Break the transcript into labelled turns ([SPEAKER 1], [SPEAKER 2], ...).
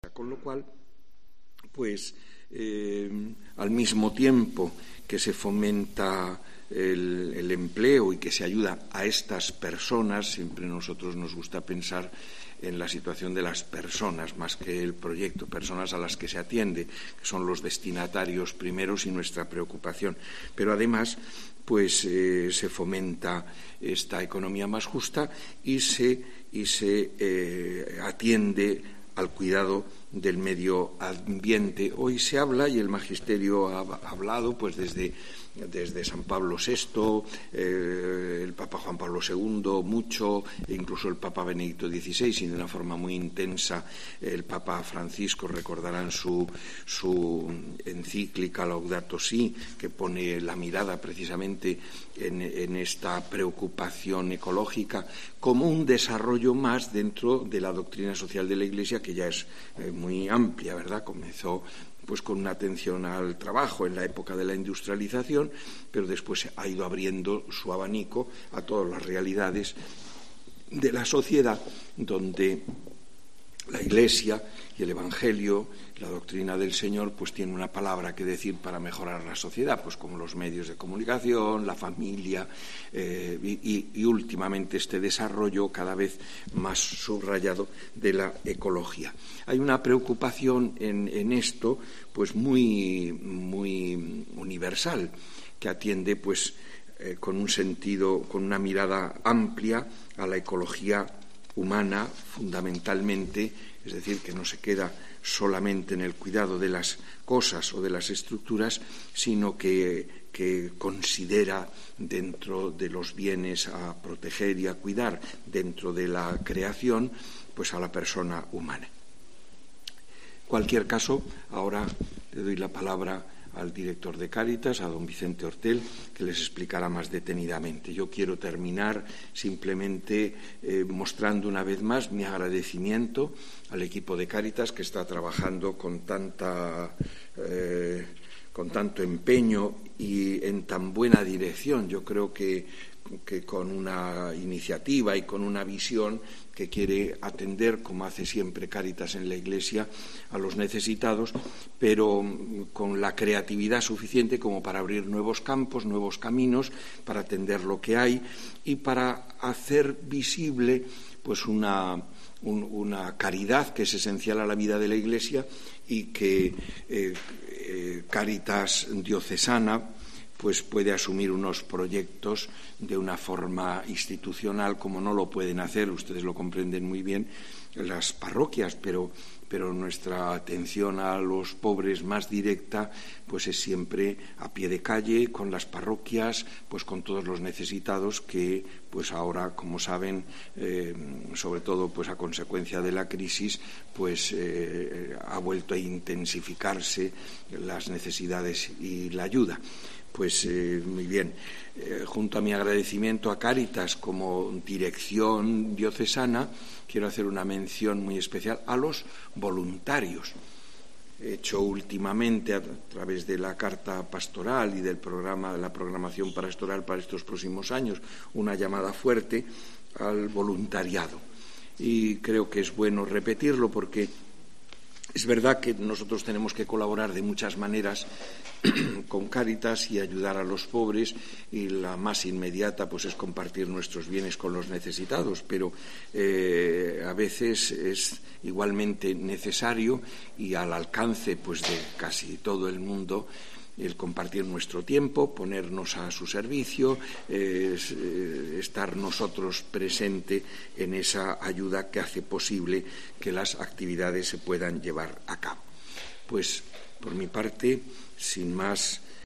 [SPEAKER 1] Con lo cual, pues al mismo tiempo que se fomenta el empleo y que se ayuda a estas personas, siempre a nosotros nos gusta pensar en la situación de las personas más que el proyecto, personas a las que se atiende, que son los destinatarios primeros y nuestra preocupación. Pero además, pues se fomenta esta economía más justa y se atiende al cuidado del medio ambiente. Hoy se habla, y el Magisterio ha hablado, pues desde San Pablo VI, el Papa Juan Pablo II, mucho, e incluso el Papa Benedicto XVI, y de una forma muy intensa el Papa Francisco, recordarán su encíclica Laudato Si, que pone la mirada precisamente en esta preocupación ecológica como un desarrollo más dentro de la doctrina social de la Iglesia, que ya es muy amplia, ¿verdad? Comenzó pues con una atención al trabajo en la época de la industrialización, pero después ha ido abriendo su abanico a todas las realidades de la sociedad, donde la Iglesia y el Evangelio, la doctrina del Señor, pues tiene una palabra que decir para mejorar la sociedad, pues como los medios de comunicación, la familia y últimamente este desarrollo cada vez más subrayado de la ecología. Hay una preocupación en esto, pues muy universal, que atiende pues con un sentido, con una mirada amplia a la ecología humana fundamentalmente, es decir, que no se queda solamente en el cuidado de las cosas o de las estructuras, sino que considera dentro de los bienes a proteger y a cuidar dentro de la creación, pues a la persona humana. En cualquier caso, ahora le doy la palabra al director de Cáritas, a don Vicente Hortel, que les explicará más detenidamente. Yo quiero terminar simplemente mostrando una vez más mi agradecimiento al equipo de Cáritas, que está trabajando con tanto empeño y en tan buena dirección. Yo creo que con una iniciativa y con una visión que quiere atender, como hace siempre Cáritas en la Iglesia, a los necesitados, pero con la creatividad suficiente como para abrir nuevos campos, nuevos caminos, para atender lo que hay y para hacer visible pues una caridad que es esencial a la vida de la Iglesia y que Cáritas diocesana pues puede asumir unos proyectos de una forma institucional como no lo pueden hacer, ustedes lo comprenden muy bien, las parroquias, pero nuestra atención a los pobres más directa pues es siempre a pie de calle, con las parroquias, pues con todos los necesitados que pues ahora, como saben, sobre todo pues a consecuencia de la crisis, pues ha vuelto a intensificarse las necesidades y la ayuda. Pues muy bien, junto a mi agradecimiento a Cáritas como dirección diocesana, quiero hacer una mención muy especial a los voluntarios. He hecho últimamente, a través de la carta pastoral y del programa, de la programación pastoral para estos próximos años, una llamada fuerte al voluntariado. Y creo que es bueno repetirlo porque es verdad que nosotros tenemos que colaborar de muchas maneras con Cáritas y ayudar a los pobres, y la más inmediata pues es compartir nuestros bienes con los necesitados, pero a veces es igualmente necesario y al alcance pues de casi todo el mundo el compartir nuestro tiempo, ponernos a su servicio, estar nosotros presente en esa ayuda que hace posible que las actividades se puedan llevar a cabo. Pues, por mi parte, sin más